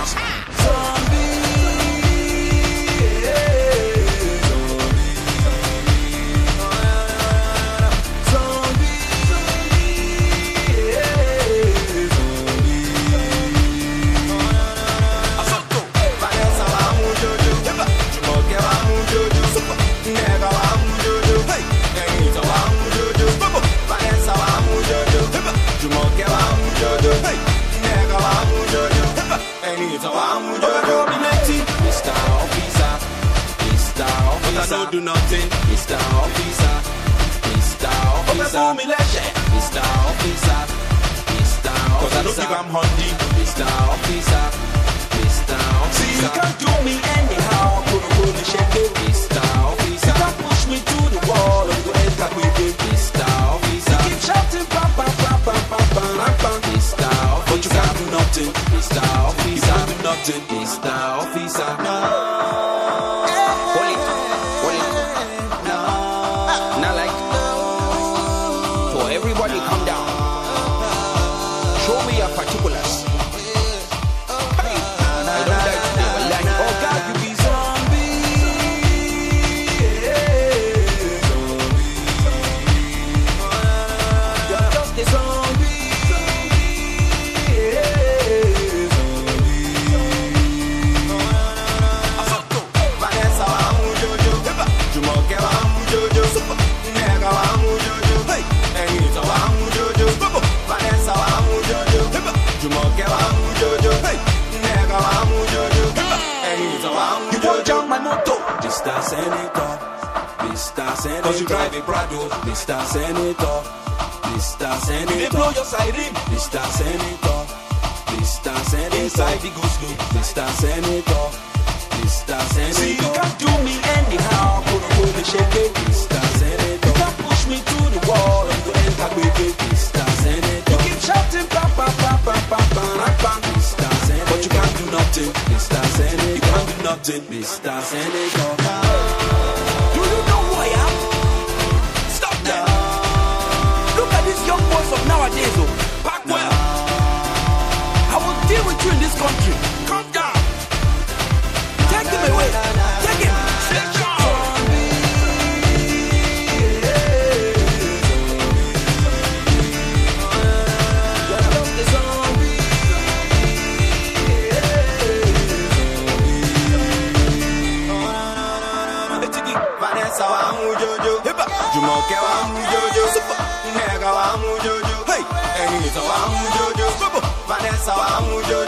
Do nothing, Mr. Officer, Mr. Officer, Mr. Officer, Mr. Officer, cause I don't think I'm hunting, Mr. Officer, Mr. Officer. See, you can't do me anyhow, pull me shake it, Mr. Officer. You can't push me to the wall, I'm gonna enter with it, Mr. Officer. You keep shouting, pam, pam, pam, pam, pam, pam, pam, Mr. Officer. But you can't do nothing, Mr. Officer. You can't do nothing, Mr. Officer. Everybody come down. Show me your particulars. Hey, I don't like today, but like, oh God, you be zombie. You're just a zombie. Vanessa wa mujojo, Jumoke wa mujojo, Nega wa mujojo. Anita wa mujojo, Vanessa wa mujojo, Jumoke wa mujojo, Nega wa mujojo, Anita wa mujojo. You won't jump my moto, Mr. Senator, Mr. Senator. Cause you drive a Prado, Mr. Senator, Mr. Senator. They blow your siren, Mr. Senator, Mr. Senator. Inside the go-slow, Mr. Senator, Mr. Senator. See, you can't do me anyhow, pull me shake it, Mr. Senator. You can't push me to the wall. Mr. Senator. You keep shouting, pam, pam, pam, pam, pam, pam, pam, Mr. Senator. But you can't do nothing, Mr. Senator. You can't do nothing, Mr. Senator. Do you know who I am? Stop there. Look at these young boys of nowadays, oh. Pack well. I will deal with you in this country. Calm down. Take him away. Take him. Sit down. Vanessa wa mujojo, Jumoke wa mujojo, Nega wa mujojo, Anita wa mujojo, Vanessa wa mujojo.